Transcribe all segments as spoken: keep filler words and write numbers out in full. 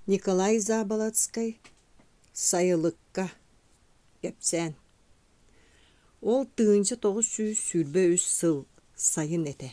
Николай Заболоцкай сайылыкка кепсен. Ол тыынчы тоғыз сүүс сүрбе үс сыл сайын эте.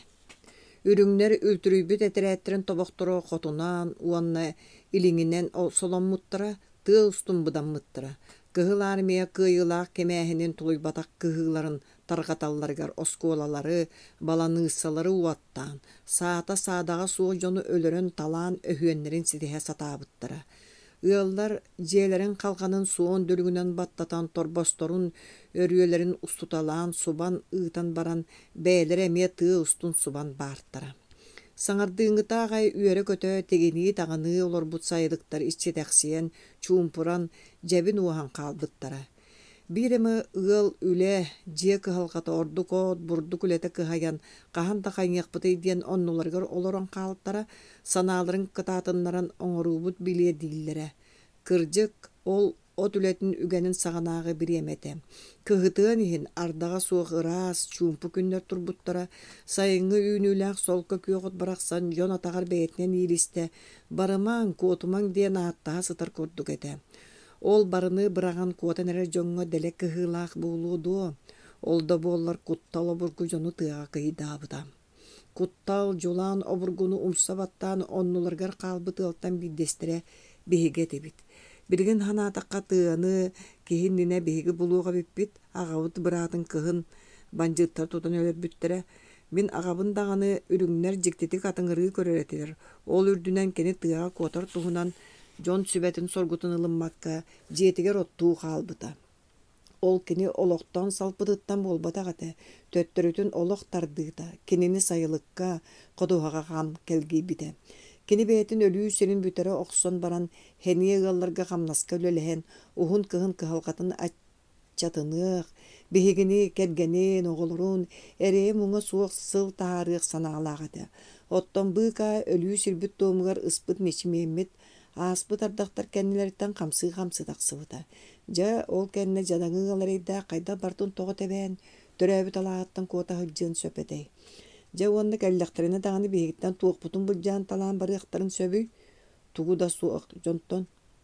Үрүңнер үлтүрүйбүт этерәттерин тобоқторо хотунан, уанна илиңинен соломмуттара, тыа устумбудаммыттара. Кыһыл армия кыйылаах кемээһинин тулуйбатак кыһыларын таргаталларгар оскуолалары, баланыыссалары уаттаан, саата саадага суох жону өлөрөн талаан өһүөннерин ситиһэ сатаабыттара. Ыаллар дьиэлэрин халҕанын суон дүлгүнэн баттатан торбосторун, өрүөлэрин устуталаан субан ыытан баран, бээлэр эмиэ тыа устун субан баартара. Саҥардыыҥҥытааҕай үөрэ көтө тегинии таҕыныы олорбут сайылыктар иччитэхсиэн, чуумпуран, дьэбин уахан хаалбыттара. Бирэми ыал үлэ дьиэ кыһалҕата ордук оот бурдук үлэтэ кыһайан, хаһан да хайñыахпытый диэн оннуларыгар олорон хааллара, санааларын кытаатыннаран оҥоруубут билиэ дииллэрэ. Кырдьык ол от үлэтин үгэнин саҕанааҕы бириэмэтэ. Кыһытыан иһин ардага суох ыраас, чуумпу күннэр турбуттара, сайыҥҥы үүнүүлээх солко күөҕүт барахсан дьон атаҕар бэйэтинэн иилистэ, барымаан, куотумаң диэн ааттаһа сытар курдук этэ. Ол барыны быраган куотан эрэ дьоҥҥо дэлэ кыһыылаах буулуу дуо. Олда буоллар куттал обургу дьону тыаҕа кыйдаабыта. Куттал дьулаан обургуну умсабаттаан оннуларгар хаалбыт ыалтан биддэстерэ биһигэ эбит. Билигин ханаатакка тыаны киһиннине биһиги булууга биппит, аҕабыт быраатын кыһын бандьыыттар тутан өлөрбүттэрэ. Мин аҕабын даҕаны үрүҥнэр дьиктитик атыҥырыы көрөрэтилэр. Ол үрдүнэн кини тыаҕа куотар туһунан дьон сүбэтин соргутун ылыммакка дьиэтигэр оттуу хаалбыта. Ол кини олохтон салпытыттан буолбатаҕата, төттөрүтүн олох тардыыта, кинини сайылыкка, ходуһаҕа хам келгийбите. Кини бэйэтин өлүү сирин бүтэрэ охсон баран хэниэ ыалларга хамнаска өлөлэһэн, уһун кыһын кыһалҕатын аччатыныах, биһигини кэргэнин оҕолорун эрэйэ муҥа суох сыл таарыах санаалааҕата. Оттон быыка өлүү сирбит туомугар ыспыт ничимиэммит, ааспыт ардахтар кэннилэриттэн хамсыы-хамсыы тахсыбыта. Дьэ ол кэннэ дьадаҥыы аларыйда хайда бартын тоҕо тэбээн, төрөөбүт алааттан куота хылдьыан сөпэтэй. Дьэ уонна кэллэхтэринэ даҕаны биһигиттэн туохпутун булдьаан талаан барыахтарын сөбүй, тугу да суох дьонтон,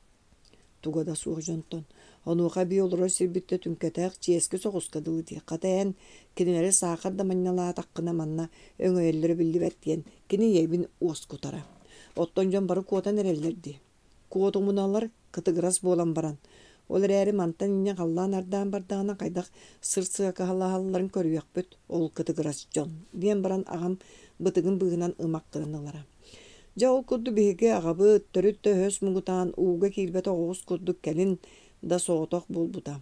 туга да суох дьонтон. Онуоха бии олорор сирбитте түнкэтээх чиэски соҕуска дылы хата эн кинилэри саахар да манньалаатаххына манна өҥөйөллөрө биллибэт диэн кини иэбин уоскутара. Оттон дьон бары куотан эрэллэрди. Куотумуналар кытыгырас буолан баран. Ол эрээри мантан инньэ халлаан ардаан бардаана хайдах сыр-сыака халлаһалларын көрүөхпүт ол кытыгырас дьон диэн баран аҕам бытыгын быһынан ымак кырыныылара. Дьэ ол курду биһиги аҕабы төрүт төһөс муҥутаан ууга киирбэт оҕоҕус курдук кэлин да соҕотох буолбута.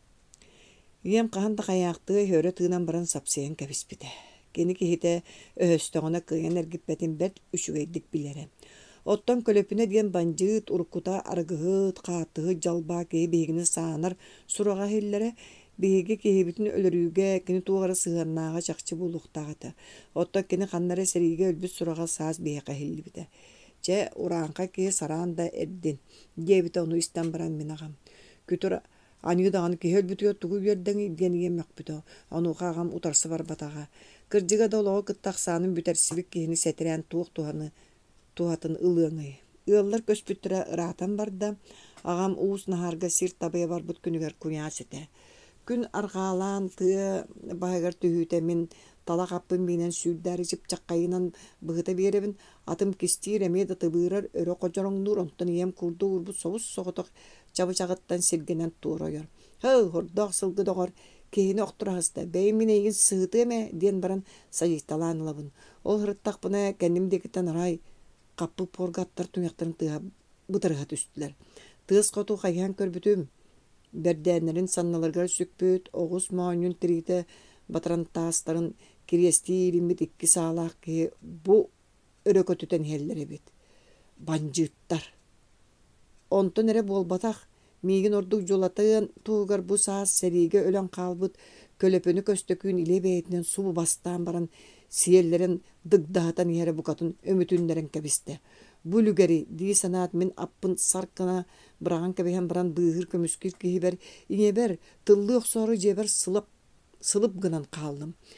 Иэм хаһан да хайаахтыы хөөрө тыынан баран сапсыйан кэбиспитэ. Кини киһитэ өһөстөҕүнэ кыйан эргиппэтин бэрт үчүгэйдик билэрэ. Оттон көлөпүнэ диэн бандьыыт, уруккута арыгыһыт, хаатыһыт, жалбаа киһи биһигини саанар сурага хиллэрэ, биһиги киһибитин өлөрүүгэ кини туогара сыһыаннааҕа чахчы буолуохтааҕата. Отто кини ханнара сэриигэ өлбүт сурага саас биһэкэ хиллибитэ. Дьэ ураанха киһи сараан да эрдин диэбитэ ону истэн баран мин аҕам. Күтүр аньыы даҕаны киһи өлбүтүгэр тугу үөрдэҥи диэн иэммэхпүтэ, онуоха аҕам утарсы барбатаҕа. Кырдьыга да олоҕо кыттахсаанын бүтэрсибик киһини сэтирээн туох туһаны туһатын ылыаҥый. Ыаллар көспүттэрэ ыраатан барда, аҕам уус наһаарга сир табыя барбыт күнүгэр куняас этэ. Күн арҕаалаан тыа баһыгар түһүүтэ мин тала хаппын биинэн сүүрдээр ичип чаккайынан быһыта биэрэбин, атым кистиир эмиэ да тыбыырар өрө кожороҥнуур онтон иэм курдук урбут соҕус соҕотох чабычаҕыттан сиргэнэн туоройор. Хы, хордоох сылгыдоҕор киһини охтураһыста, бэйэм мин эйигин сыһыты эмэ диэн баран сайыйталаан ылабын. Ол хырыттахпына кэнним диэкиттэн арай каппы поргаттар түҥэхтэрин тыа бытырыһа түстүлэр. Тыас хоту хайыһан көрбүтүм. Бэрдээннэрин санналаргар сүкпүт, оҕус моонньун тириитэ батарантаастарын кириэсти ириммит икки саалаах киһи бу өрөкөтүтэн иһэллэребит. Бандьыыттар. Онтон эрэ буолбатах, миигин ордук дьулатыан туһугар бу саас сэриигэ өлөн хаалбыт көлөпүнү көстөкүүн илэ бэйэтинэн субу бастаан баран сиэллэрин дыгдаһатан иһэрэ букатын өмүтүннэрин кэбистэ. Бу үлүгэри дии санаат мин аппын саркына быраган кэбиһэн баран быыһыр көмүскүр киһибэр иñебэр тыллыы охсоору дьиэбэр сылып сылып гынан хааллым.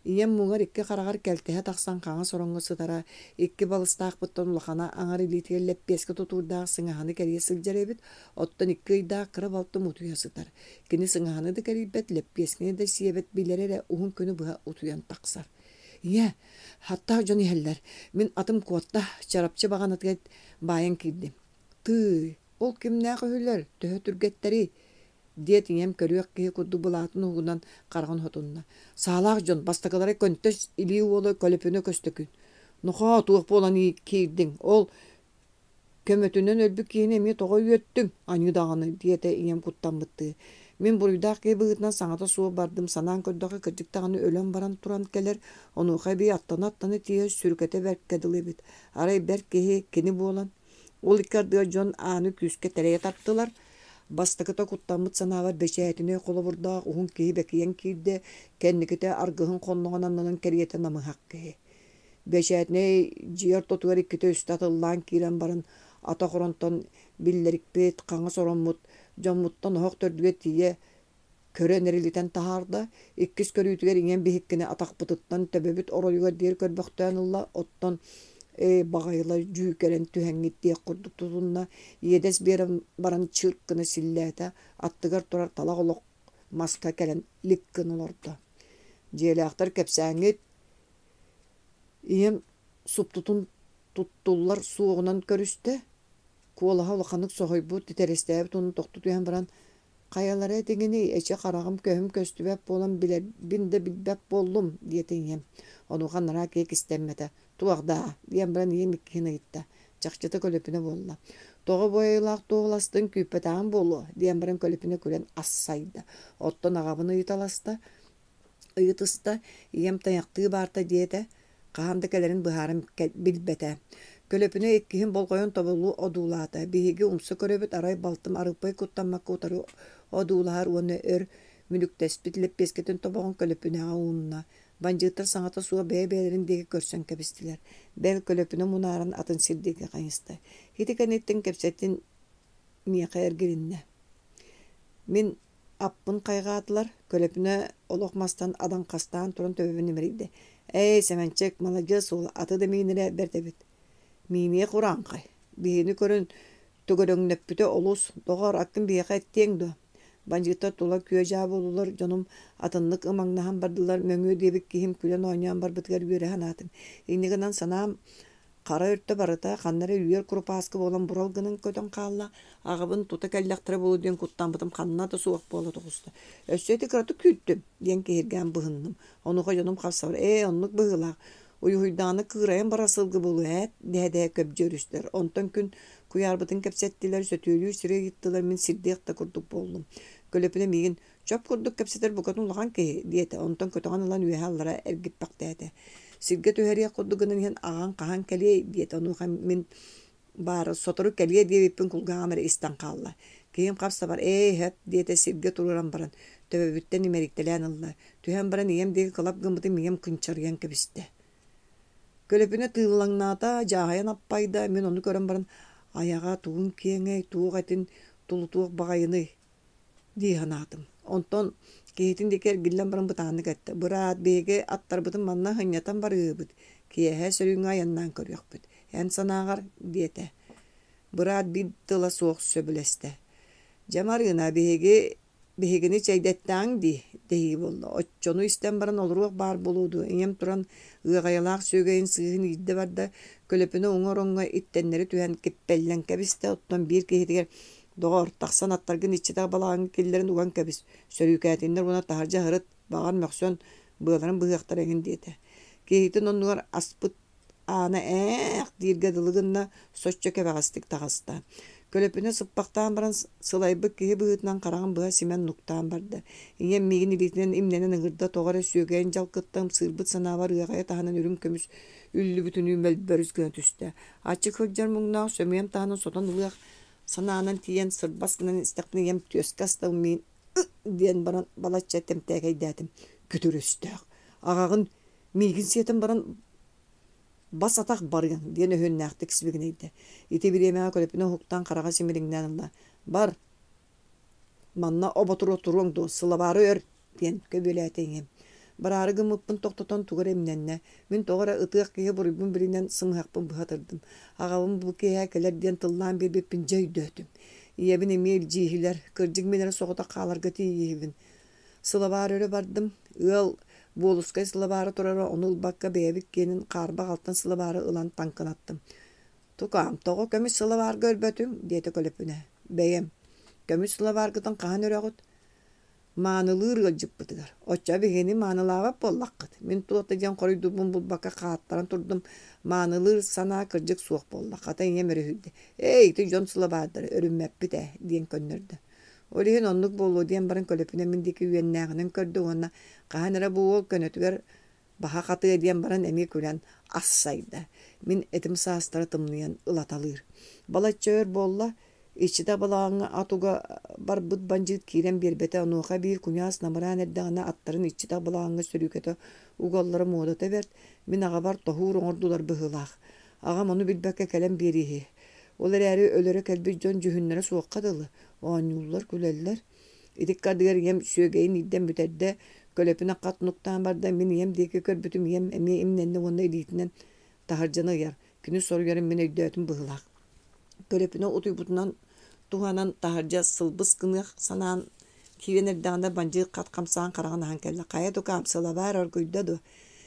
Ием муңар икки қарағар кәлтеһе тақсан қаңа сороңғы сытара, икки балыстақ бұттан улахана аңар илетігеллеп пескі тұтурдағы сыңаханы кәрие сылжаребіт, оттан икки ыйдаақ кырып алты мутуя сытар. Кені сыңаханы да кәрибет, леппескіне да сиебет билерері уғын көні бұға утуян тақсар. Ие, хатта жон ихеллер, мен атым куатта чарапчы баған атығет байын кирдим. Тый, ол кімнәқ өйлер, төхі түргеттері, диет ием көрүөк киһи курду булаатын угунан карган хотунна. Саалаах жон бастакалары көнтөс илии уолу көлөпүнө көстөкүн. Нуха туох болан киирдиң. Ол көмөтүнөн өлбүк киһини эми тога үйөттүң. Аньыдаганы диете ием куттамбытты. Мен буруйдаах кии быгытынан саңата суу бардым. Санаан көрдөкө кырдьыктаганы өлөн баран туран келер. Онуха би аттана аттаны тие сүркете беркедилебит. Арай бер киһи кини болан. Ол иккардыга жон ааны күскө терее таптылар. Бастакыта куттамыт санавар бешәйтіне қолы бұрда ұғын кейі бәкейен кейді кәнникіте арғығын қоннығананнан кәриеті намы хаққы. Бешәйтіне жиер тотуар иккіте үстатылан кейрен барын ата құронтан биллерікпет қаңы сороммут жоммуттан оқ төрдіге тие көрен әрілітен тахарда иккіс көрүйтігер ingen бейіккіне атақ бұтыттан төбебіт оройуға дер көрбіқтен ұлла оттан бағайла жүйкерен түхәңгетте құрдық тұтынна едес берім баран чырққыны силләті аттығар тұрар талақ олық маска кәлін ликкін оларды. Желі ақтар кәпсәңет ием сұптутын тұттулар суығынан көрісті куолаға олақанық соғай бұд тетәрестәйіп тұнын тоқты түйен баран қаялары дегені әче қарағым көхім көстібәп болам білер бінде білбәп болдым диетін ем. Онуға нара кейк істеммеді. Туағда, диен бірін ем иккені етті. Чақчыты көліпіне болла. Тоғы бойылақ тоғыластың күйпетаған болу. Диен бірін көліпіне көрен ассайды. Оттон ағабыны ұйталасты. Ұйтысты. Ем таяқтығы барты дейті. Қағанды кәлерін бұхарым білбеті. Көліпіне еккіхін болғойын тобылу одулаты. Бейгі ұмсы көребет арай балтым арықпай құттамаққа ұтары одулағар оны өр мүліктеспіт леппескетін тобағын көліпіне ғауынна. Банжыктар саңата суға бәй-бәйлерін деге көрсөн кәбістілер. Бәл көлөпіні мұнарын атын сирдеге қайысты. Хитикәнеттен кәпсеттен мияқа әргерінне. Мен аппын қайға атылар, көлөпіні олықмастан адан қастан тұрын төбебін емірейді. Әй, сәмәнчек, малагес ол, аты да мейінірі бәрдебет. Мейіне құран қай. Бейіні көрін түгіріңніп бүті олыс, доғар аққын бейқа әттеңді. Банжыктар тула күйе жабы олулар, жоным атынлык ымаңнахан бардылар, мөңі дебік кейім күлен ойнаян бар бұтығар үйрехан атын. Инегінен санам қара өртті барыта, қаннары үйер күрпаскы болан бұралғының көтін қалла, ағыбын тута кәлләқтірі болу ден құттан бұтым қанына да суық болы тұғысты. Өссеті қыраты күттім, ден кейірген бұғынным. Онуға жоным қапса бар, е, онлық бұғылақ. Uyuydağını kırayan barasılgı bolu et, dede köp görüşler. Ondan gün kuyarbıtın kepsettiler, sötüylüğü süreye gittiler, min sirdiyek de kurduk boldum. Kölöpüne migin, çöp kurduk kepsetler bu kadın ulağan ki, diyete. Ondan kötüğün olan üyehallara ergip bak dede. Sirge tüheriye kurduğunun hen ağan kahan keliye, diyete. Onu min bar sotoru keliye diye vipin kulgamere istan kalla. Kiyim kapsa var, ey hep, diyete sirge tururan baran. Töbebütten imeriktelen Allah. Tühen baran iyem diye kalap gımıdı miyem kınçarıyan kebiste. Kölöpüne tığılаңnata jahayan appayda men onu көрөн баран аяга туун кеңей туук атин тулутук багайыны диhanatım. Onton кейтин декер гиллен баран бутаны кетти. Бурат беге аттар бутун манна хынятан барыбыт. Кие сөйүңө аяннан көрөкпүт. Эн санагар диете. Бурат бит тыла соок сөбүлесте. Жамарына беге бегени чайдеттаң ди деги болду. Оччону истен баран олурук бар болуду. Эм туран ыгайлак сөйгөйүн сыгын идде барда көлөпүнө оңоронго иттеннери түһен кеппеллен кебисте оттон бир кейдигер догор таксан аттаргын ичидеги балагын киллерин уган кебис. Сөрүкәтиндер буна таржа хырыт баган мөксөн быыларын быяктар эгин диете. Кейтин онугар аспыт ана эк дирге дылыгынна соччо кебагастык тагаста. Көлөпүнө сыппактан баран сылайбы киһи быытынан караган быа симен нуктаан барды. Иңем мигин илитинен имненен ыңырда тоғары сүйгейин жалкыттым сырбыт санабар ыгая таханан үрүм көмүс үллү бүтүнү мөлбөрүзгөн түстө. Ачык хылжар муңнаа сөмөйем таханан сотан ылыак санаанан тиен сырбаскынан истакпын ем төскаста мен диен баран балача темтегейдетим күтүрөстөк. Агагын мигин сетин баран бас атақ барган диен өһөннәхтик сибигнейде. Ити биремега көлөпүнө хуктан карага симириңнән алла. Бар. Манна оботуру туруңду сылабары өр диен көбөләтеңем. Барары гымыппын тоқтотон тугар эмненне. Мен тоғара ытыақ кеге буруйбун биринен сымыхакпын быхатырдым. Ағабын бу кеге келерден тыллан бербеппин жай дөтүм. Иебин эмел жиһилер, кырдьык менер соғыта қаларга тийебин. Сылабар өрө бардым. Ыал болускай сылабары турара онул бакка бэбик кенин қарба алтын сылабары ылан танканаттым. Тукам, тоғы көміс сылабар көрбөтүң, дейті көлөпүнө. Бэйем, көміс сылабаргытын қаан өрөгіт. Маанылыр ылжып бытыгар. Оча бігені маанылаға боллаққыт. Мен туота ден қоройдубун бұл бака қааттаран турдум. Маанылыр сана кырдьык суох боллаққата ием өрөһүдде. Эй, ты жон сылабардыр, өрүммәппите, диен көннөрдө. Олиһин оннук болуу диен барын көлөпүнө мендики үйеннäҕинэн көрдө уонна каһанара буол көнөтүгөр баха хатыа диен баран эми күлэн ассайда. Мин этим саастара тымныйан ылаталыр. Балачча өр болла, ичита балааңа атуга барбыт банжыт кирен бербете онуоха бир куняас намыраан эрдэҕинэ аттарын ичита балааңа сөрүүкөтө уголлары муодата берт. Мин ага бар тохуур оҥордулар быһылаах. Агам ону билбэкке келен бериһи. Ол эрээри өлөрө кэлбит дьон жүһүннэрэ суокка дылы. Ооньууллар күлэллэр. Идик кардыгар ием сүөгэйин идден бүтерде көлөпүнэ кат нуктаан барда мен ием диэки көрбүтүм ием эми имненне уонна илиитинен тахаржаны ыяр. Күнү соруйарым мен өйдөтүм быһылаах. Көлөпүнэ утуйбутунан туһанан тахаржа сылбыс кыныах санаан киирен эрдэҕинэ банжы кат камсаан караҕанаһан кэллэ. Кайа тукаам сылабаар оргуйда ду.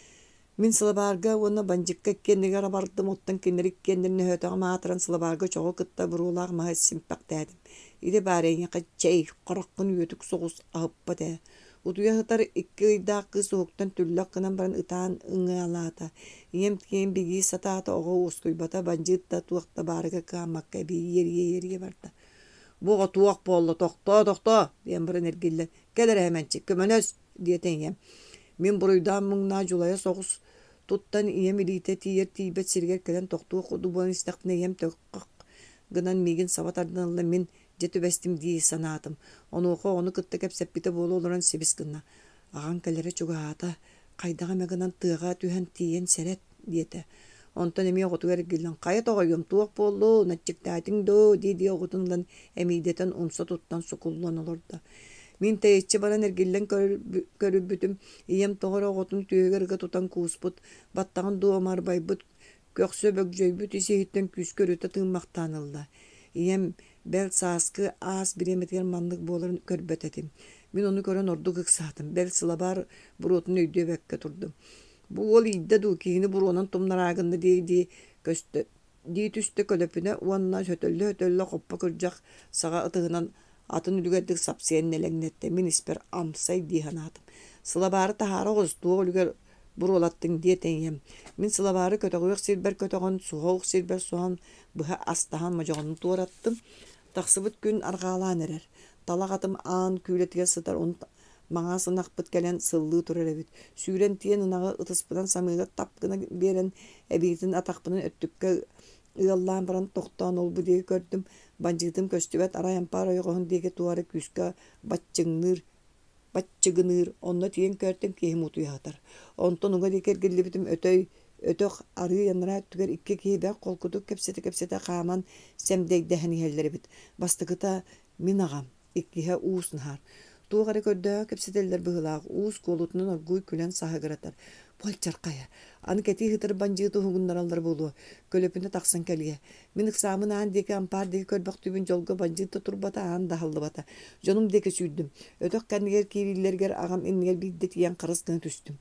Мин сылабаарга уонна банжыкка иккеннигэр бардым оттан киннер иккеннерини hötöҕө маатыран сылабаарга чоҕо кытта буруулаах маһа симпэктээдим. Иде баарыйñака чэй короккун үөтүк соҕус аһыппа тээ. Утуйаһытар икки ыйдаах кыз уһуктан түллэх гынан баран ытаан ыҥыалаата. Ием киэн бигии сатаата оҕо уоскуйбата банжыытта туохта баарыга каамакка бии ерие ерие барда. Буга туох болло тохто тохто диэн баран эргиллер. Келер эһэмэнчи көмөнөс диэтен ием. Мен буруйдаан муҥнаа дьулайа соҕус туттан ием илиите тиийэр тиийбэт сиригэр келен тохтуу худу буон истэхтине ием төккөх гынан мигин сабатардыналла мен жетүбэстим дии санаатым. Онуохо ону кытта кэпсэппите буолууларан сибис гынна. Агаан кэлэри чугаата кайдаҕа мэгынан тыаҕа түһэн тиийэн сэрет диэте. Онтон эми оҕотугар эргиллэн кайа тоҕойуом туох буоллуу наччыктаатиң доо дии дии оҕотунлан эмиидэтэн умса туттан сукуллан олорда. Мин тэйиччи баран эргиллэн көрүбүтүм ием тоҕор оҕотун түөгэргэ тутан кууспут баттаҕын дуомар байбыт көксө бөгжөйбүт исиһиттэн күс көрүтэ тыыммактаанылла. Ием бэл сааскы аас биреметигер маннык буоларын көрбөтетим. Мин ону көрөн ордук ыксаатым. Бэл сылабар буруотун өйдөбэкке турдум. Бу ол ийдэ дуу киһини буруонан тумнараагынна дии дии көстө дии түстө көлөпүнэ уонна hötөллө hötөллө хоппа кырдьах саҕа ытыһынан атын үлүгэрдик сапсиэн нэлэҥнэтте. Мин испер амсай дииһанаатым. Сылабары таһаара оҕустуо үлүгэр буруолаттың диэтен ием. Мин сылабары көтөҕүөх сирбэр көтөҕөн, суһоох сирбэр суһан быһа астаһан мажоҕонун туораттым. Тахсыбыт күн аргаалаан эрер. Талаҕатым аан күүлэтигэр сытар он маҥаа сынахпыт кэлэн сыллыы турар эбит. Сүүрэн тиэн ынаҕы ытыспытан самыыга тапкына биэрэн эбиитин атахпытын өттүккэ ыаллаан баран тохтоон олбу дии көрдүм. Банжыытым көстүбэт арайампаар ойоҕоһун диэки туары күскэ батчыҥныр батчыгыныр онно тиэн көртүм киһим утуйаатар. Онтон уга диэки эргиллибитим өтөй өтөх арыы яннара түгэр икки киһибэх холкутук кэпсэте кэпсэте хааман сэмдэйдэһэн иһэллэрбит. Бастыгыта мин агам иккиһэ уус наар. Туогары көрдөө кэпсэтэллэр быһылаах уус куолутунан оргуй күлэн саһыгыратар. Болчаркая. Аны кэти хытыр банжыыты хугуннараллар болуо. Көлөпүнө тахсан кэлге. Мин ыксаамын аан диэки ампаар диэки көрбөхтүбүн жолго банжыыты турбата аан дахаллыбата. Жонум диэки сүүрдүм. Өтөх кэннигэр киириллэргэр агам иннигэр бидде тиийэн харыс гына түстүм.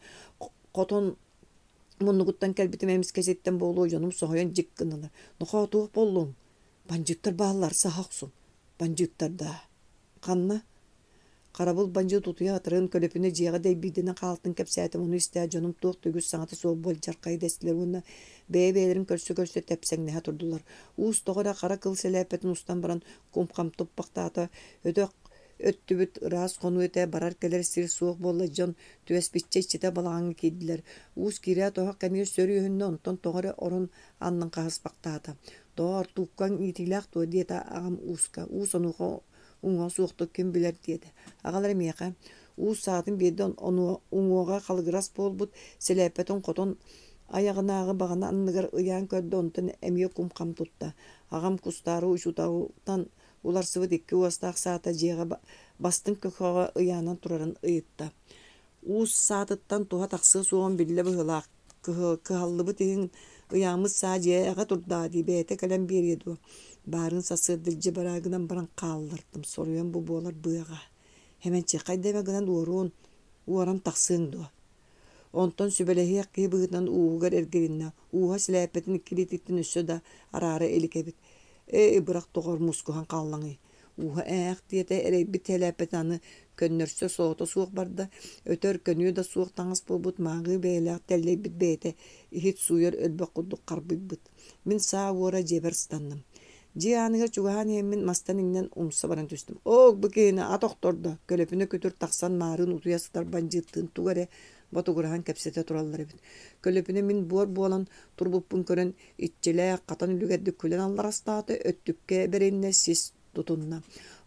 Хотон муннугуттан кэлбитим эмис кэсеттен болуо жонум соһойон жик гыныла. Нохоо туох боллуң. Банжыыттар бааллар сахахсун. Банжыыттар да. Канна Карабыл банжы тутуя атырын көлөпүнө жиэҕэ дэйбиидинэ хаалтын кэпсээтим ону истээ дьонум туох төгүс саҥаты суол болчаркай дэстилэр уонна бэйэ-бэйэлэрин көрсө көрсө тэпсэҥнэһэ турдулар. Уус тоҕора хара кыл сэлээппэтин устан баран кумхам туппактаата өтөх өттүбүт ыраас хону этэ барар келер сир суох болла дьон түэспитчэ иччитэ балаҕаҥҥа киирдилэр. Уус киирээ тоһох кэмиэ сөрүөһүннэ онтон тоҕора орон аннын хаһыспактаата. Тоҕо ортууккан иитилээх туо диэта агам ууска. Уус онуухо уҥуо суохтук ким билэр диэдэ. Аҕалар эмиэхэ уус саатын биэрдэ уҥуоҕа халыгырас буолбут сэлээппэтин хотон аяҕынааҕы баҕана анныгар ыйаан көрдө онтон эмиэ кумхам тутта. Агам кустаары учутаутан уларсыбыт икки уостаах саата дьиэҕэ бастын көкөҕө ыйаанан турарын ыйытта. уус саатыттан туha тахсы суон билле быһылаах кыһаллыбы тиһин ыяамыт саадьээҕэ турдаа дии бэйэтэ кэлэн биэриэ дуо баарын сасыырдылдьы бараагынан баран хааллартым соруйан бу буолар быаҕа хэмэнчи хайдэбэ гынан уоруун уоран тахсыын дуо онтон сүбэлэһиэх киһи быһытынан ууугар эргэриннэ ууһа силээппэтин иккилиититтин өссө да араара эликэбит ээ бырах тоҕор мускуһан хааллаҥый уһа ээх диэтэ эрэйбит хэлээппэт аны көннөрсө соото суох барда өтөр көнүө да суох таҥас буолбут мааҥыы бэйэлээх тэллэйбит бэйэтэ иһит сууйар өлбөх курдук харбыйбыт мин саа уора дьиэбэр станным дьиэ ааныгар чугаһаан иэммин мастан иҥнэн умса баран түстүм оог бу киһини атохтордо көлөпүнө көтүр тахсан маарын утуйа сытар бандьыыттыын тугаре ботугураһан кэпсэтэ тураллар эбит көлөпүнө мин буор буолан турбуппун көрөн итчилээх хатан үлүгэрдик күлэн алларастааты өттүккэ бериннэ сис тутунна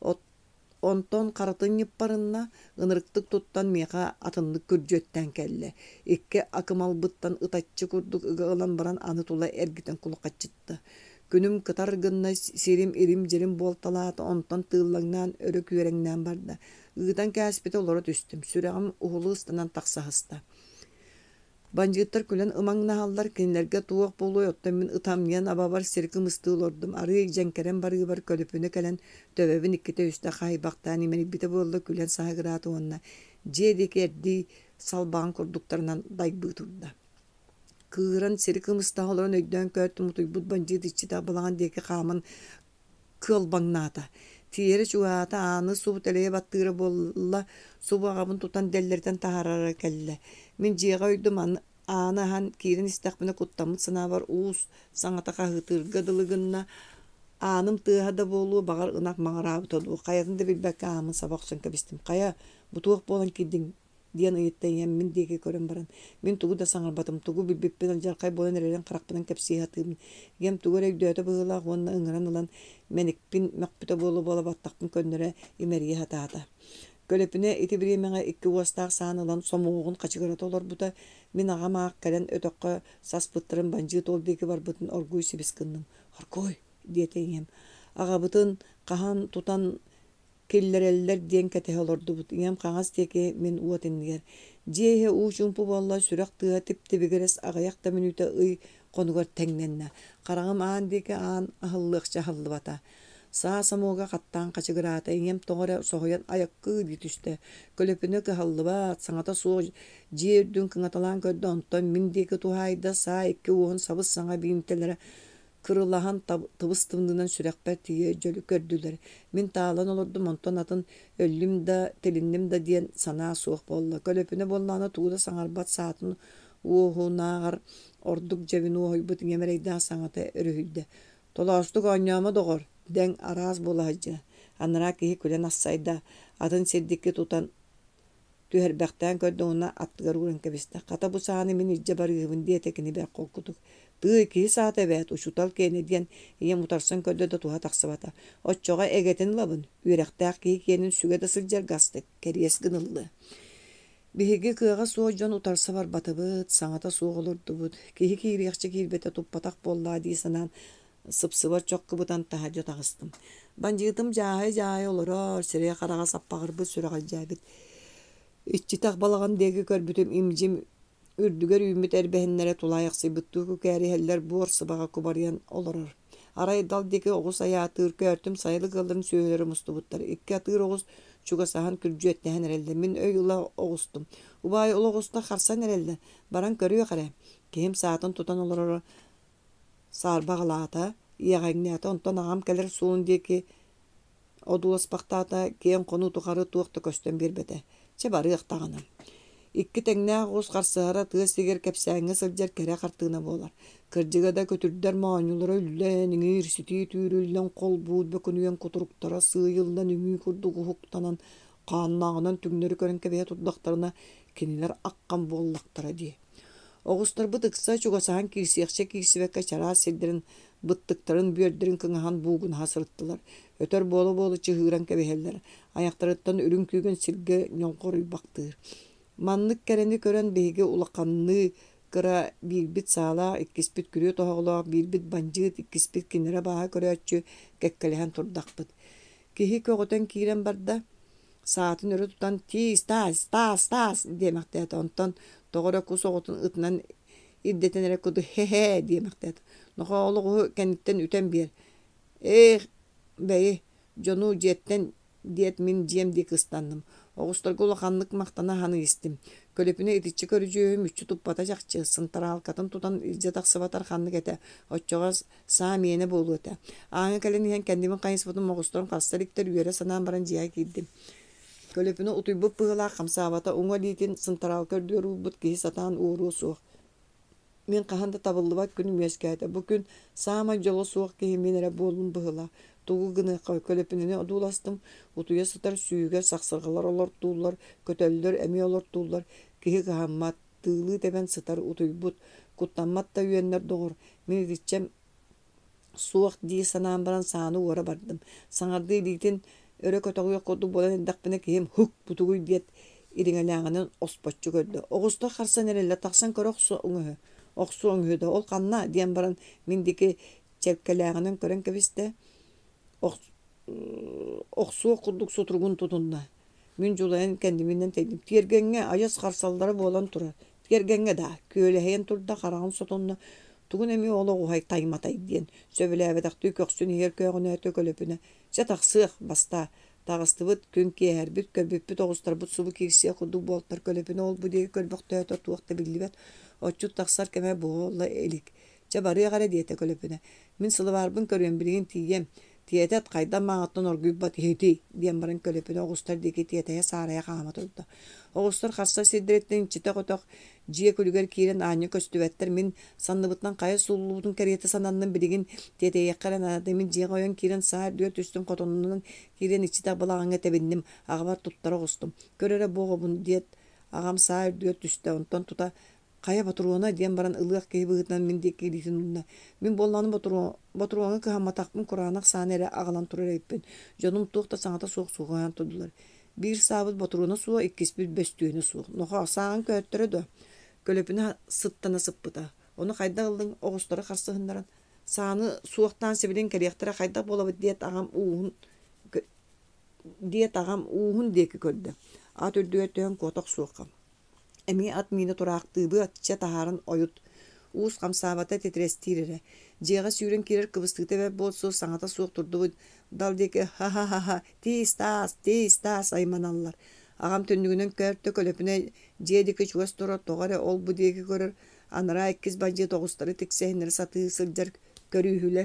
онтон карытын ньыппарынна ынырыктык туттан миэха атыннык күрдьүөттэн кэллэ икки акымалбыттан ытаччы курдук ыгаылан баран аны тула эргитен кулукаччытта күнүм кытар гынна сирим ирим жерим буолталаата онтон тыыллаңнаан өрө күөрэҥнээн барда ыытан кээспите олоро түстүм сүрэҕим уһулуустанан тахсаһыста бандьыыттар күлэн ымаҥнаһаллар кинилэргэ туох булуой оттон мин ытамньыан абабар сирки мыстыылордум арыый дьэҥкэрэн барыыбар көлөпүнө кэлэн төбөбүн икките үстэ хаайбахтаан именибите буолла күлэн саһыгыраат уонна дьиэ диэки эрдии салбаан курдуктарынан дайбыы турда кыыран сирки мыстаах олорон өйдөөн көөртүм утуйбут бандьыыт иччитэ балаҕан диэки хааман кыалбаҥнаата тиэри чугаата ааны субу тэлэйэ баттыыра буолла субу аҕабын тутан дэллэртэн таһаарара кэллэ мин дьиэҕэ өйдум ааны аһан киирин истэхпинэ куттаммыт санаабар уус саҥата хаһыытыырга дылыгынна aanım tığha da bolu bağır ınak mağara butodu. Kayatın da bilbekka amın sabah sen kabistim. Kaya bu tuğuk bolan kiddin diyen ıyıttayım min diyeke körüm baran. Min tuğu da sanır batım. Tuğu bilbippedan jarkay bolan erelen karakpadan kapsiye hatım. Gem tuğu rek döğüte bağıla onunla ıngıran olan menikpin makpita bolu bola battakpın könnöre imeriye hata hata. Kölepine iti birimene iki uastağ sağınılan somuğun kaçıgarat olur bu da min ağama kalen ötökka sas pıttırın bancıt ol deki var butun orguy sibiskındım. Orguy diyeteyim. Ağa butun kahan tutan kellereller diyen ketehe olurdu but. İyem kağaz teki min uatinliger. Cihehe uçumpu valla sürak tığa tip tibigeres ağayak da minüte ıy konugar tengnenne. Karağım ağın deki ağın ahıllıqça hallı bata. Sağ samoga kattan kaçıgırata iyem toğra soğuyan ayakkı bitüste. Kölepüne kıhallı bat saŋata soğ ciğerdün kıngatalan kördü ondan min deki tuhayda sağ iki uğun sabız sağa biyimtelere kırılahan tıbıs tımdığından sürekber tiye jölü kördüler. Min tağlan olurdum ondan atın öllüm da telindim da diyen sana soğuk bolla. Kölepüne bollana tuğda saŋarbat saatın uğu nağar orduk cevini uğuybut yemereyden saŋata örühüldü. Tolastık anyama doğur. Den araz bolahacı. Anara kihi külen assayda atın sirdikki tutan tüherbekten kördü ona attıgar uğran kebiste. Kata bu sahani min icce barıgıvın diye tekini bek kolkuduk. Tığı kihi saat evet uçutal kene diyen iye mutarsan kördü de tuha taksabata. Otçoğa egetin labın. Ürektak kihi kenin süge de sılcar gastık. Keriyes gınıldı. Bihigi kığa soğucan utarsa var batıbıt. Saŋata soğuk olurdu bud. Kihi kiriyakçı kirbete tuppatak bolla diye sanan sıpsıvar çok kıbıtan tahacı tağыстım. Bancıgıtım jahay jahay olurur. Sireye karağa sappağırbı süragal jabit. İççi taq balağan degi körbütüm imcim ürdüger ümit erbehenlere tulayaq sibittuğu kääri heller buor sıbağa kubaryan olurur. Aray dal degi oğuz ayatır körtüm sayılı kıldırın söğüleri mustubutlar. İkki atır oğuz çuga sahan kürcü etnehen herelde. Min öy ula oğustum. Ubay ula oğuzda karsan herelde. Baran körüyor kare. Kehim saatin tutan olurur. Sar bağlata, yağagnata ondan ağam keler suun diye ki odulas baktata kiyen konu tukarı tuğukta kösten bir bete. Çebarı yıktağınım. İkki teŋnäğ oğuz qarsıhara tığ siger kepsäŋe sıljar kere qartığına bolar. Kırcıga da kötürdär maanyulara üllän, iňir siti tüyrüllen kol buud bökünüyen kuturuktara sığıyıldan ümmü kurdugu huktanan qannaağынан tügnörü körün kebeye tutdaktarına kiniler akkan bollaktara diye. Oğuzlar bıdıksa çugasahan kirsiyakça kirsivekka çara sildirin bıttıktarın büyördürün kınahan buğun hasırıttılar. Öter bolu bolu çıhıran kebeheller. Ayaktarıttan ürün kügün silge nyonkoruy baktır. Manlık kereni kören behige ulakanlı kıra bir bit sağla ikkispit kürüyor toğula bir bit bancıt ikkispit kinere baha körüyatçı kekkelehan turdakbıt. Kihi köğüten kiren barda Saatın örü tutan tiis tas tas tas demekte ondan doğru kusoğutun ıtından iddetenere kudu he he demekte. Noha oğlu kenditten üten bir. Eh bey jonu jetten diyet min diyem di kıstandım. Oğustarga ulakanlık maktana hanı istim. Kölepine itiçi körücüğüm üçü tuppatacakçı. Sıntıra halkatın tutan ilcetak sıvatar kanlık ete. Oççoğaz sağ miyene boğulu ete. Ağına kalen ihen kendimin kayısıfatın oğustarım kastalikler üyere sanan baran ciğer giydim. Kölepine utuybup pığıla kamsabata uŋa liitin sıntıral kördüyor ubut kihi satan uğru soğuk. Min kahanda tabıllı bak günüm meskayda. Bugün sağma jolu soğuk kihi minere bolun pığıla. Tuğu gını kölepinini odulastım. Utuya sıtar süyüge saksırgılar olorttuğular, kötölüler emi olorttuğular. Kihi kahammat, tığlı teben sıtar utuybut. Kutlanmat da üyenler doğur. Min iditçem soğuk diye sanağım baran sağını uğra bardım. Sanardı ilitin öre kötüğü kodu bolan edakpine kihim huk butuğu diyet iriŋelääŋinin ospotçu gördü. Oğusta karsan erelle taksan kör oqsu uŋuhu. Oqsu uŋuhu da ol kanna diyen baran mindiki çelkelääŋinin kören kebiste oqsu kulduk soturgun tutunna. Min julayan kendiminden tedim. Tiergenge ayas karsalları bolan tura. Tiergenge da köleheyen turda karağın sotunna. Tugun emi oğlu uhay taymatay diyen. Söbelääbedak tüy köksünü her köğüne tökölöpüne. Jataqsıq basta. Tağıstıbıt gün keher büt körbüt oğustar but subu kirsiye kudu boltlar kölepine ol bu diye körbük töötör tuğakta billibet. Oçut taksar keme boğulla elik. Jabarıya gara diyete kölepine. Min sılı barbın körüyen birigin tiyem. Tiyetet kayda mağıttan orgüy bat hedi diyen baran kölepine oğustar deki tiyeteye saraya kağıma turdu. Oğustar karsa siddiretten çite kotok jiye külüger kiren ağını köstüvetler min sandıbıttan kaya sulluğudun keriyete sananın birigin tiyeteye yakkaran adamin jiye koyan kiren sağır diyor üstün kotonunun kiren içi tabılağına tebindim ağabar tuttara kostum. Görere boğu bunu diyet ağam sağır diyor üstte ondan tuta kaya baturuğuna diyen baran ılığak kehi bığıtdan min dek gelitin unna. Min bollanı baturuğuna kıhamma takpın kurağanak sahnere ağalan turur eyipin. Jonum tuğta sanata soğuk soğuyan tudular. Bir sabit baturuğuna suğa ikkis bir bestüğüne suğuk. Noha sağın kööttörü dö. Kölepine sıttana sıppıda. Onu kayda ıldın oğusları karşı hındaran. Sağını suğuktan sebilin keriyaktıra kayda bolabı diyet ağam uğun diyet ağam uğun deki kördü. At ördüğe tön kotak suğukam. Emi at mini turaqtıbı atça taharın oyut. Uus kamsabata tetrestirirre. Jiga sürün kirer kıbıstıkta ve bolsu sanata soğuk turdu. Daldeki ha ha ha ha tis tas tis tas aymanallar. Ağam tönlüğünün körtü kölepine jiyediki çuğas tura toğare ol bu diyeki görür. Anara ekkiz bacı toğustları teksehinleri satı sılcar körühüler.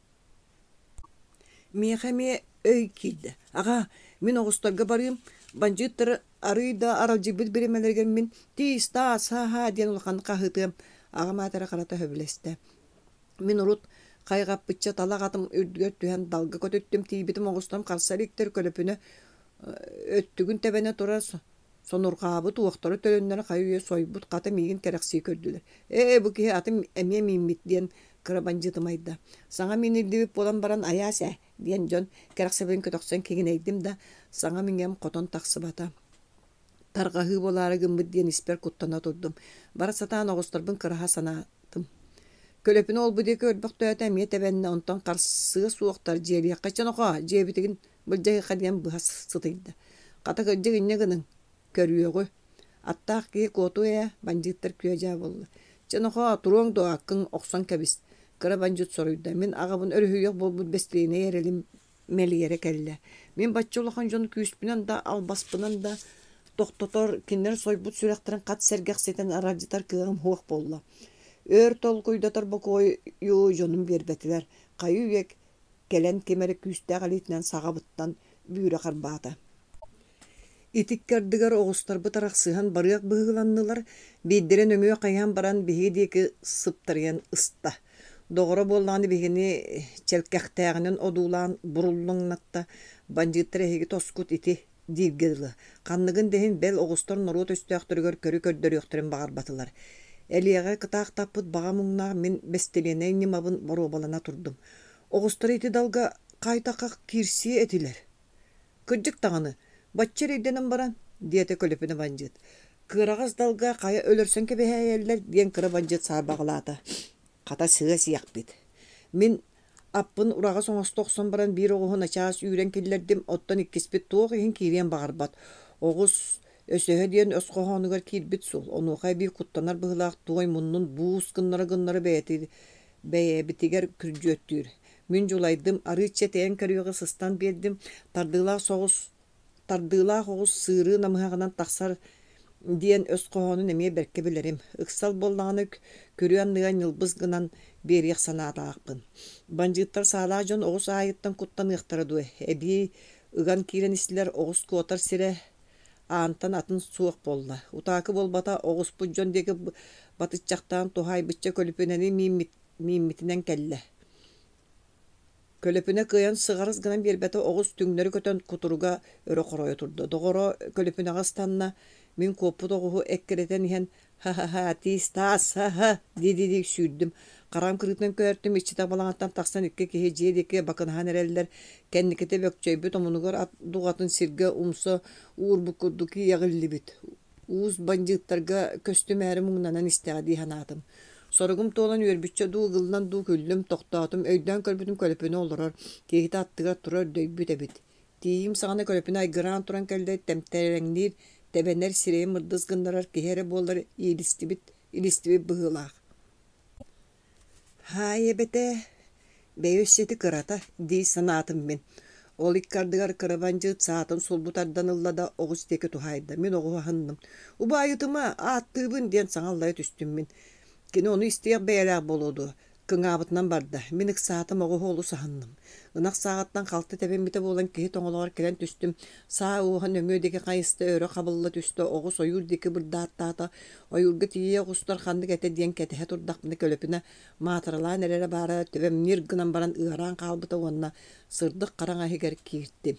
Miyekemi öy kildi. Ağa min oğustarga barıyım. Bancıttırı arıyda aralcı bir birimelergen min tis tas ha ha diyen ulkan kahıtım. Ağam atara karata höbüleste. Min urut kaygap bıçça talak atım ürdügör tühen dalga kötüttüm tibitim oğustam kalsalikter kölepüne öttügün tebene tura sonurqabı tuğaktары tölönleri kayıya soybut kata migin kereksi kördüler. E bu ki atım emye mimit diyen kırabancıtımaydı. Sana minildibip bolan baran ayase diyen jon kereksebin kötöksen kegin eydim da sana mingem koton taksıbata. Targahı bolara gımbıt diyen isper kuttana turdum. Bara satan oğustarbın kıraha sanatım. Kölepini ol bu diye körbük töyötem yetebenne ondan karşıya soğuktar jeriye kaçan oğa jebitigin bılcayı kadiyen bıha sıtıydı. Kata kıcı gınne gının körüyogu. Attaq ki kotuya bancıttır köyeceği bollu. Can oğa turuğun doğakkın oksan kebis. Kıra bancıt soruydu. Min ağabın örühüyok bol bu besliğine yerelim meli yere kelle. Min batçolakın jonu küspünen da albaspınan da doktotor kinler soybut sürektirin kat sergek seten aracıtar kığım hoğuk bolla. Ör tol kuydatar bokoy yu jonun berbetiler. Kayı üyek gelen kemere küste galitinen sağabıttan büyüre karbata. İtik kerdigar oğustar bu tarak sığan barıyak bığılanlılar biddiren ömüye kayhan baran bihi deki sıptarayan ısta. Doğru bollanı bihini çelkektağının odulan burullun natta bancıttara hegi toskut iti divgedili. Kanlıgın dehin bel oğustar norut üstüyaktırgör körü kördörüyokturin bağır batılar. Eliyaga kıtaq tapıt bağamıngna min bestelene nimabın boru balana turdum. Oğustar iti dalga kaytakak kirsi etiler. Kıcık tağını Batçer edenim baran diyete kölepine bancıt. Kırağız dalga kaya ölürsen ki behayeller diyen kıra bancıt sarbağılata. Kata sığa siyak bit. Min Аппын урага соңостоксон баран бир оҕуһун ачаас үүрен киллердим, оттон иккиспит туох иһин киириэн баҕарбат. Оҕус өсөһө диэн өскоһоонугар киирбит сул. Онуухай бии куттанар быһылаах туой муннун буус гыннара гыннара бэйэти бэйэбитигэр күрдүөттүүр. Мин жулайдым, арыычча тээн көрүөҕө сыстан биэрдим, тардыылаах соҕус тардыылаах оҕус сыырыы намыһаҕынан тахсар диэн өскоһоонун эмиэ бэркэ билэрим. Ыксал боллаҕына көрүөн ныан ньылбыс гынан биэриэх санаатаахпын. Банжыыттар саалаа дьон оҕус аайыттан куттаныахтара дуо. Эбии ыган киирэн истилэр оҕус куотар сире аантан атын суох болла. Утаакы болбата оҕуспут дьон диэки батыччахтаан туһаайбычча көлүпүнэни мииммитинэн кэллэ. Көлөпүнэ кыйан сыгарыс гынан биэрбэтэ оҕус түҥнөрү көтөн кутуруга өрө хоройо турду. Доҕоро көлөпүнэҕас танна мин куоппут оҕуһу эккеретен иһэн ха-ха-ха тиис таас ха-ха диди сүүрдүм. Карам кырыытынан көөртүм иччитэ балаҥаттан тахсан икки киһи дьиэ диэки бакынаһан эрэллэр кэнниките бөкчөйбүт омунугар ат дугатын сиргэ умса уурбу курдуки ягыллибит. Уус банжыыттарга көстүм ээри муҥнанан истэҕэ дии ханаатым. Соругум туолан үөрбүччэ дуу гылынан дуу күллүм тохтоотум өйдөөн көрбүтүм көлөпүнө олорор киһите аттыгар турар дөйбүт эбит. Тиийим саҕана көлөпүнэ айгыраан туран кэллэ темтерэҥниир тэбэнэр сирэйи мырдыс гыннарар киһи эрэ буоллар иилистибит илистибит быһыылаах. Хай эбэтэ бэйөссети кырата дии санаатым мин. Ол иккардыгар кырабанжыыт саатын сулбутардан ыллада оҕус диэки туһайда. Мин оҕуһу аһынным. Убаайытыма ааттыыбын диэн саҥаллайа түстүм мин. Кини ону истиэх бэйэлээх болуоду. Кыҥаабытынан барда. Мин ыксаатым оҕуһу олус аһынным. Ынах сааҕаттан халты тэбэммите буолан киһи тоҥолоҕор кэлэн түстүм. Саа ууһан өҥүө диэки хайыста өрө хабылла түстө оҕус ойуур диэки бырдааттаата ойуурга тиийэ оҕустар ханнык этэ диэн кэтэһэ турдахпыны көлөпүнэ маатаралаан эрэрэ баара төбэмнир гынан баран ыараан хаалбыта уонна сырдык хараҥаһыгар кииртим.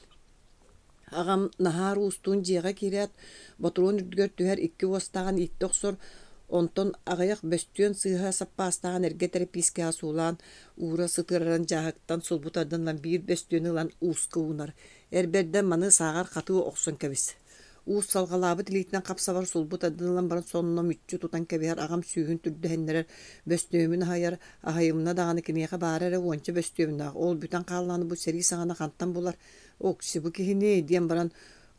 Агам наһаар уустуун дьиэҕэ киирэät ботуруон үрдүгөр түһэр икки уостаҕан иитти охсор онтон аҕайах бөстүөн сыыһа саппаастаҕан эргэ терапийскэ асуулаан уура сытыаран жааһыктан сулбутардан биир бөстүөн ылан ууска уунар. Эрберден маны сааҕар хатыы охсон кэбис. Уус салҕалаабыт илиитинэн хапсабар сулбутардан баран сонно мүччү тутан кэбиһэр агам сүүһүн түрдөһэннэрэр бөстүөмүн аһайар аһайымна даҕаны киниэхэ баара эрэ уонча бөстүөмүнаах ол бүтэн хааллааны бу сэрии саҥана хантан булар. Окси бу киһини диэн баран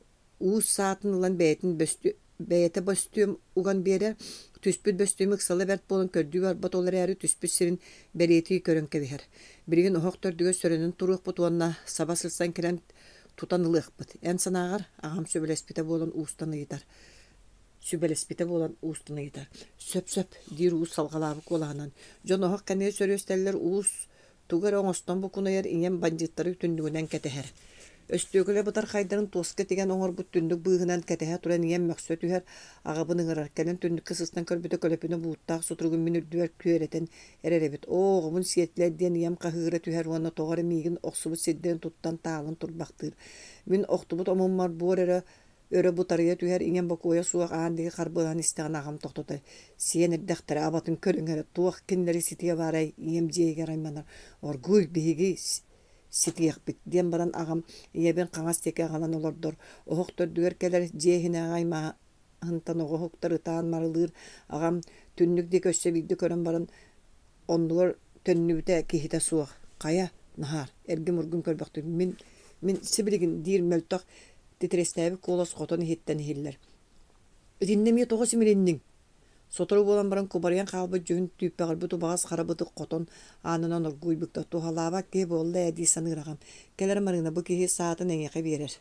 уус саатын ылан бэйэтин бөстү бэйэтэ бөстүөм уган биэрэр түспүт бөстүөм ыксала бэрт буолан көрдүү барбат олар ээри түспүт сирин бэриэтии көрөн кэбиһэр. Биригин оһох төрдүгө сөрөнүн туруухпут уонна саба сылсан кэлэн тутан ылыахпыт. Эн санааҕар аҕам сөбөлэспитэ буолан уустан ыйытар. Сүбэлэспитэ буолан уустан ыйытар. Сөп-сөп диир уус салҕалаабы куолаанан. Дьон оһох кэнниэ сөрүөстэллэр уус тугар оҥостон букунайар иҥэн банжыыттары түндүгүнэн кэтэһэр. Өстөөгүлэ бытар хайдарын туоска тиген оҥорбут түндүк быыһынан кэтэһэ туран иэм мөхсө түһэр аҕабын ыҥырар кэлэн түндүккэ сыстан көрбүтэ көлөпүнө бууттаах сутуругун мин үрдүбэр күөрэтэн эрэребит. Оҕомун сиэтлэр диэн иэм хаһыыра түһэр уонна тоҕо миигин охсубут сирдээн туттан таалын турбахтыыр. Мин охтубут омуммар буор эрэ өрө бутарыйа түһэр иэм бокуоя суох аан диги харбыылаан истэҕин агам тохтотой. Сиэн эрдэхтэрэ абатын көрүҥэрэ туох киннери ситиэ баарай иэм дьиэйгэр айманар. Оргууй биһиги ситиэхпит диэн баран агам иэбин хаҥас теке аҕалан олордор. Оһох төрдүгэр кэлэр дьиэһинэ аймаһынтан оҕоһуктар ытаан марылыыр агам түннүк диэки өссөбийди көрөн баран оннугар төннүбүтэ киһитэ суох. Хая наһаар эргим ургун көрбөхтүр. Мин мин сибилигин диир мөлтөх титирестээби куолос хотон иһиттэн иһиллэр. Итиннэмиэ тоҕо симилинниң. Сотору болан баран кубарыян хаалбы жөһүн түйппэҕэрбит убаҕас харабытык хотон аанынан оргуйбуктар тухалаабак киһи буолла эдии саныырагам. Келэр марыына бу киһи саатын эҥиэхэ биэрэр.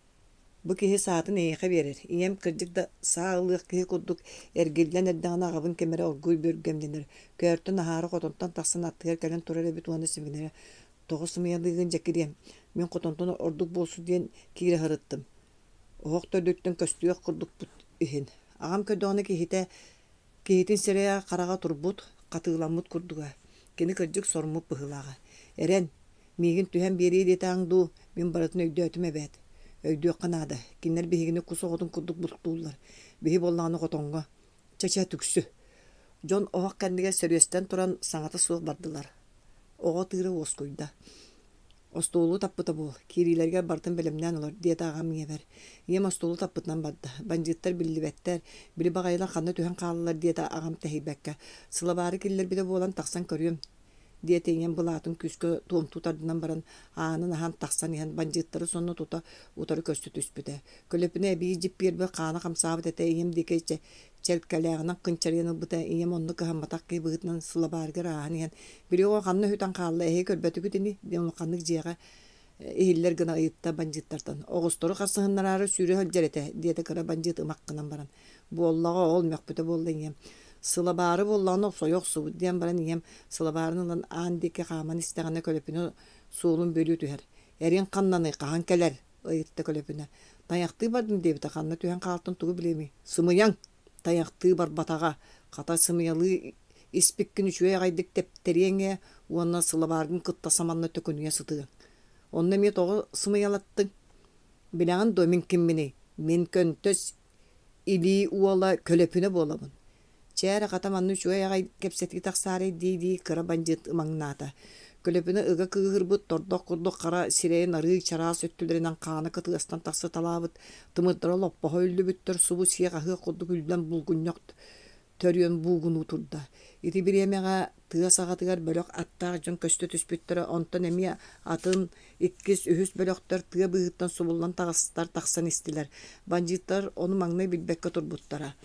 Бу киһи саатын эҥиэхэ биэрэр. Иэм кырдьык да саа ылыах киһи курдук эргиллэн эрдэҕинэ аҕабын кэмэрэ оргуй бөргэмденэр. Көөртүн наһаары хотонтон тахсан аттыгар кэлэн турар эбит уонна симигинэрэ. Тоҕо сымыйалыыгын дьэккириэм. Мин хотонтон ордук буолсу диэн киирэ харыттым. Оһох төрдүттэн көстүөх курдукпут иһин. Агам көдөҕүнэ киһитэ киһитин сирэйэ хараҕа турбут, хатыыламмыт курдуга. Кини кырдьык сормуп быһылааҕа. Эрен, миигин түһэн биэрии диэтээҥ дуу, мин барытын өйдөөтүм эбээт. Өйдөөк ханаада, киннер биһигини кусу хотун курдук бултууллар. Биһи боллааны хотоҥҥо. Чача түксү. Дьон оһох кэннигэ сөрүөстэн туран саҥата суох бардылар. Оҕо тыыры уоскуйда. Остуолу таппыта буол. Киирилэргэ бартын белемнээн олор диэtä агам иэбэр. Иэм остуолу таппытынан барда. Банжыыттар биллибэттэр, били баҕайылан ханна түһэн хааллар диэtä агам тэһийбэккэ. Сылабаары киллэр бите буолан тахсан көрүөм. диетейен булатын күскө туом тутардынан баран аанын ахан тахсан иһэн банжыттары сонно тута утары көстү түспүтэ. Көлөпүнэ бии жиппиербе каана камсаабыт эте ием дикече челкалягынан кынчарыяны бута ием онну кахамматак кыйбыгытынан сылабааргар аахан иһэн. Бириого ханна хүтан хаалла эхи көрбөтүгүтини демоканнык жиэҕэ ихиллер гына ыйытта банжыттартан. Оҕустору хасыһыннарары сүүрү хылжарете диэте кыра банжыт ымаккынан баран. Буоллаҕа ол мөхпүтэ буолла ием. Сылабары болланы соёк суу диэн баран ием сылабарынылан аан дике хааман истэҕэне көлөпүнө суулун бөлүү түһэр. Эрин каннаны кахан келер ыйытта көлөпүнө. Таяктыы бардым диэбитэ ханна түһэн хаалтын тугу билеми. Сымыяң таяктыы барбатаға ката сымыялыы испиккин үчүэ гайдык тептериэҥэ уонна сылабаргын кытта саманна төкөнүө сытыаң. Онна ми тоҕо сымыялаттың. Билэҕин домин киммини. Мен көнтөс илии уола көлөпүнө буолабын. Чෑрэ катаманны үчүэ гай кепсетки тахсаарый дии кыра банжыт ымаҥнаата. Көлөпүнө ыга кыыһырбыт тордох курдук кара сирэйин арыы чараас өттүлэринэн хаана кытыастан тахсы талаабыт тымырдара лоппоһо үллүбүттөр субу сиэх аһыа курдук үлдэн булгунньок төрүөн буугунуу турда. Ити бириэмэҕэ тыас аҕатыгар бөлөх аттаах дьон көстө түспүттөрө онтон эмиэ атын иккис үһүс бөлөхтөр тыа быһыттан субуллан таҕыстар тахсан истилэр. Банжыттар ону маҥнай билбэккэ турбуттара.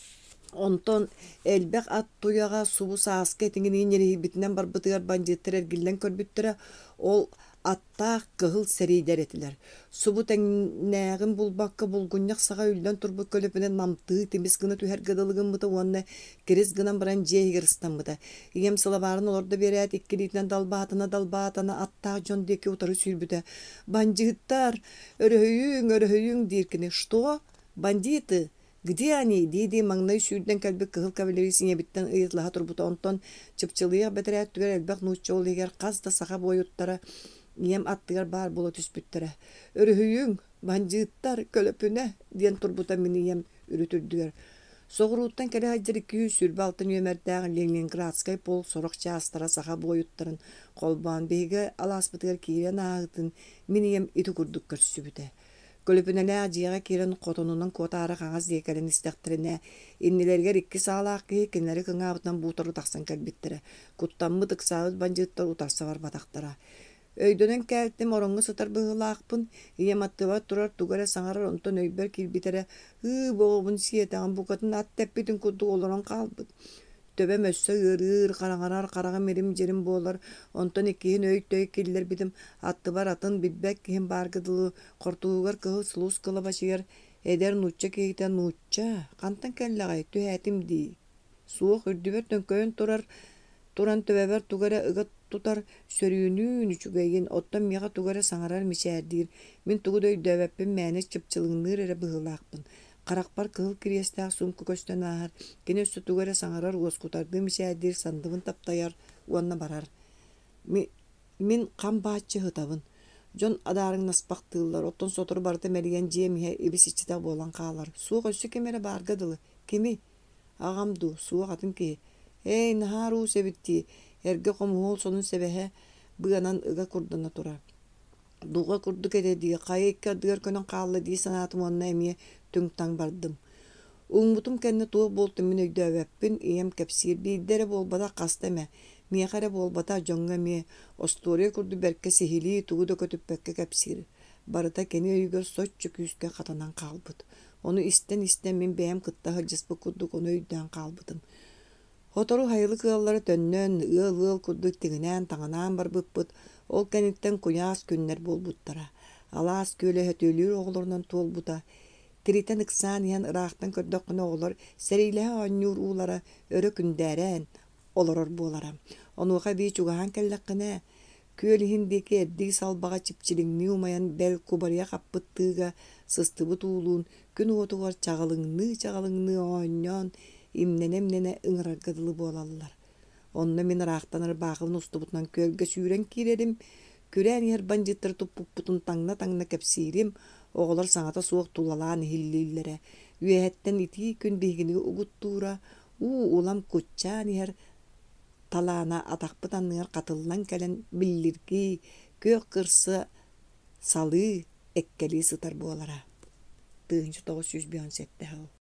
Онтон элбэх ат туяга субу сааска этиңинин ерихибитинен барбытыгар банжыттар эргиллен көрбүттөрө ол аттаах кыһыл сэрийдер этилэр. Субу теңнээҕин булбакка булгунньах саҕа үллэн турбут көлөпүнэн намтыы тимис гына түһэр гыдалыгыммыта уонна кирис гынан баран дьиэһигырыстаммыта. Ием сылабаарын олордо берэät иккилиитинэн далбаатана далбаатана аттаах дьон диэки утары сүүрбүтэ. Банжыттар өрөһүйүң өрөһүйүң дииркини. Что? Бандиты? Где они? Диди маҥнай сүүрдэн кэлбик кыһыл кабилери сиңэбиттэн ыйытлаһа турбута онтон чыпчылыйах бэтэрэät түгэр элбэх нууччоолыйгар хас да саха буойуттара ием аттыгар баар була түспүттэрэ. Өрүһүйүң банжыттар көлөпүнэ диэн турбута мини ием үрүтүрдүгэр. Соҕурууттан кэлэ хаджар икки үс сүрбэ алтын үөмэрдээх Ленинградскай пол сорох чаастара саха буойуттарын холбаан биһигэ алааспытыгар киирэн ааҕытын мини ием ити курдук көрсүбүтэ. Көлөпүнэлээх дьиэҕэ киирэн хотонунан куотаара хаҥас диэкэлэн истэхтэринэ иннилэригэр икки саалаах киһи кинилэри кыҥаабытынан буутару тахсан кэлбиттэрэ. Куттаммы тыксаабыт банжыттар утарса барбатахтара. Өйдөнөн кэлтим ороҥҥу сытар быһылаахпын, ием аттыба турар тугара саҥарар онтон өйбөр киирбитэрэ ыы боҕобун сиэтэҕин букатын ат тэппитин курдук олорон хаалбыт. Төбөм өссө ырыыр хараҥарар хараҕа мирим дьерим буолар, онтон иккиһин өй-төй киллэр битим аттыбар атын билбэк киһин бааргыдылыы хортуугар кыһыл сулуус кылабачыгар эдэр нуучча киһитэ нуучча хантан кэллэҕэй түһээтим дии. Суох үрдүбэр төңкөйөн турар туран төбөбөр тугара ыга тутар сөрүүнүүн үчүгэйин оттон миэҕэ тугара саҥарар мичээрдиир. Мин тугудой дөбөппүн мээнэ чыпчылыҥныыр эрэ быһылаахпын. Каракпар кыһыл кириэстээх сумка көстөн ааһар, кини өссө тугара саҥарар уоскутардыы мичээрдиир сандыбын таптайар уонна барар. Мин хам бааччы хытабын. Дьон адаарыҥ наспах тыыллар, оттон сотору барыта мэлиген дьиэм иһэ ибис иччитэх буолан хаалар. Суох өссө кемерэ бааргадылы. Кими? Аҕамду, суох атын киһи. Эй, наһааруу сэбиттии, эргэ хомуһуол сонун сэбэһэ быанан ыга курдана турар. Дуга курдук эте дии, хайыкка дыар көнөн хаалла дии санаатым уонна эмиэ түҥ-таҥ бардым. Уҥмутум кэнне туох буолтум мин өйдөөбөппүн, ием кэпсиир биирдэрэ буолбата хаста эмэ, миэхэрэ буолбата дьоҥҥа миэ, остуория курду бэркэ сихилии тугу да көтүппэккэ кэпсиир. Барыта кини өйгөр соччу күүскэ хатанан хаалбыт. Ону истэн истэн мин бэйэм кытта хылдьыспыт курдук ону өйдөөн хаалбытым. Хотору хайылы кыаллары төннөн ыал-ыал курдук тигинээн таҥанаан барбыппыт, ол кэниттэн куяас күннэр буолбуттара. Алаас күөлэ хөтүөлүүр оҕолорунан туолбута. Тиритэн ыксаан иһэн ыраахтан көрдөккүнэ оҕолор сэриилэһэ оонньуур уулара өрө күндээрээн олорор буолара. Онуоха бии чугаһаан кэллэххинэ күөл иһин диэки эрдиги салбаҕа чипчилиҥныы умайан бэл кубарыйа хаппыттыыга сыстыбыт уулуун күн уотугар чаҕалыҥныы чаҕалыҥныы оонньоон имнене-имнене ыҥыраргадылы буолаллар. Онно мин ыраахтанар бааҕыбын устубутунан күөлгэ сүүрэн киирэрим, күрээн иһэр банжыттар туппуппутун таҥна-таҥна кэпсиирим, оҕолор саҥата суох тулалаан иһиллииллэрэ. Үөһэттэн итии күн биһигиниги угуттуура, уу улам куччаан иһэр талаана атахпыт анныгар катыллан кэлэн биллирги, көөх кырсы салыы эккелии сытар буолара. Тыынчы тоҕус сүз бөөн сеттэһэ ол.